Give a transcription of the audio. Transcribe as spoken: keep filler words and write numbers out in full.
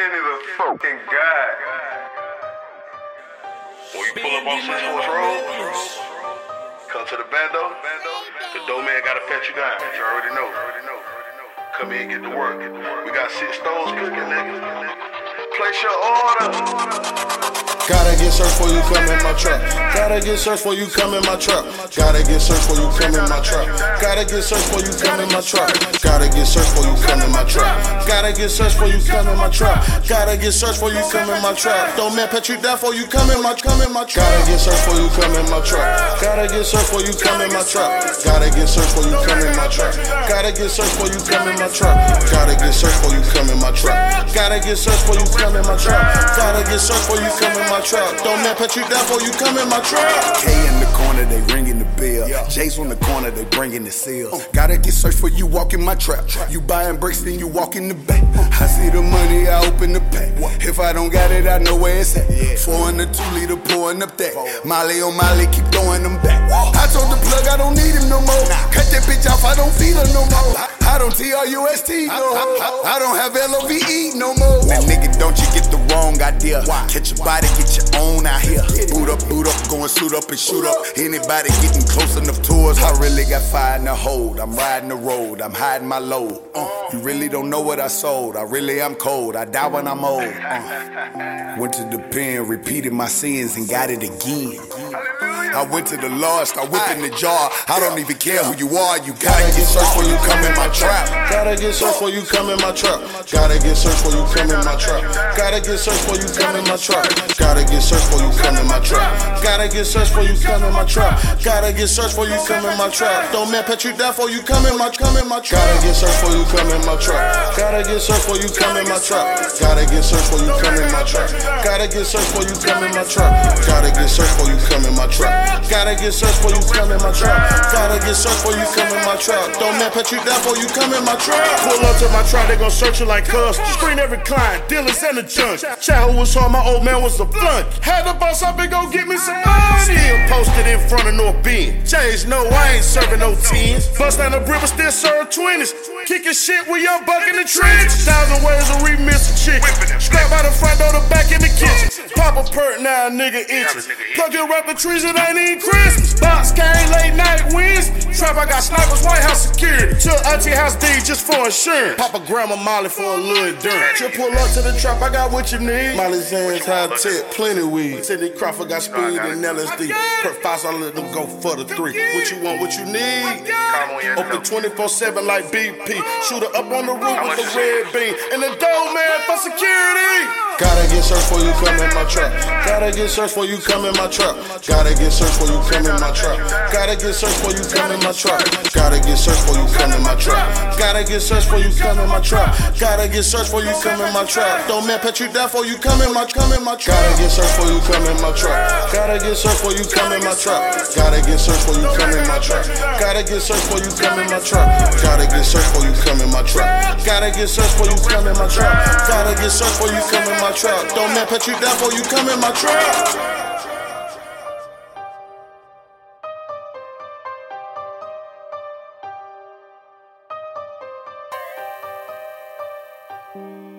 Skinny the fucking guy. When you pull up on Six Force Road, come to the bando, the dough man gotta pat you down. You already know. Come in and get to work. We got six stoves cooking, nigga. Place your order. Gotta get searched for you come in my truck. Gotta get searched for you come in my truck. Gotta get searched for you come in my truck. Gotta get searched for you come in my truck. Gotta get searched for you come in my truck. Gotta get searched for you come in my truck. Gotta get searched for you come in my truck. Don't man pet you down for you come in my come in my truck. Gotta get searched for you come in my truck. Gotta get searched for you come in my truck. Gotta get searched for you come in my truck. Gotta get searched for you come in my truck. Gotta get searched for you come in my truck. Gotta get searched for you come in my truck. Gotta get searched for you come in my truck. Don't man pet you down for you come in my truck. K in the corner, they ringing the bell. J's on the corner, they bringing the seals. Gotta get searched for you walk in my trap. You buying bricks, then you walk in the back. I see the money, I open the pack. If I don't got it, I know where it's at. Four in the two liter, pouring up that. Molly on Molly, keep throwing them back. I told the plug I don't need him no more. Cut that bitch off, I don't feed her no more. I don't T R U S T no more. I don't have L O V E no more. Man, nigga, don't you get the wrong idea. Catch your body, get your own out here. Boot up, boot up, going suit up and shoot up. Anybody getting close enough to us, I really got fire in the hold. I'm riding the road, I'm hiding my load. Uh, you really don't know what I sold. I really am cold. I die when I'm old. Uh, went to the pen, repeated my sins and got it again. I went to the Lord, start whipping the jar. I don't even care who you are. You gotta get searched for you come in my trap. Gotta get searched for you come in my truck. Gotta get searched for you come in my truck. Gotta get searched for you come in my truck. Gotta get searched for you come in my truck. Gotta get searched for you come in my truck. Gotta get searched for you come in my truck. Don't man pet you down for you come in my come in my truck. Gotta get searched for you come in my truck. Gotta get searched for you come in my truck. Gotta get searched for you come in my truck. Gotta get searched for you come in my truck. Gotta get searched for you come in my truck. Gotta get searched for you come in my truck. Gotta get searched for you come in my truck. Don't man pet you down for you come in my truck. Pull up to my truck, they gon' search you like customs. Screen every client, dealers and the junk. Child who was home, my old man was a blunt. Had to boss up and go get me some money. Still posted in front of North Bend. Change, no, I ain't serving no tens. Bust down the brick, but still serve twenties. Kicking shit with young buck in the trench. Thousand ways to remix a chicken. Scrap by the front door, the back in the kitchen. Pop a perk, now a nigga itching. Plug your wrap the trees, it ain't even Christmas. Box came late night wins. Trap, I got snipers, White House security. Took auntie house D just for insurance. Pop a grandma Molly for a little endurance. Just pull up to the trap, I got what you need. Molly's hands high tech, plenty weed. Cindy Crawford got speed and L S D. Per five, I let them go for the three. What you want, what you need? Open twenty-four seven like B P. Shoot her up on the roof with the red beam. And the dough man for security. Gotta get searched for you come in my truck. Gotta get searched for you come in my truck. Gotta get searched for you come in my truck. Gotta get searched for you come in my truck. Gotta get searched for you come in my truck. Gotta get searched for you come in my truck. Gotta get searched for you come in my truck. Don't man pet you down for you come in my come in my truck. Gotta get searched for you come in my truck. Gotta get searched for you come in my truck. Gotta get searched for you come in my truck. Gotta get searched for you come in my truck. Gotta get searched for you come in my truck. Gotta get searched for you come in my truck. Gotta get searched for you come in my truck. Don't man pet you down for you come in my truck.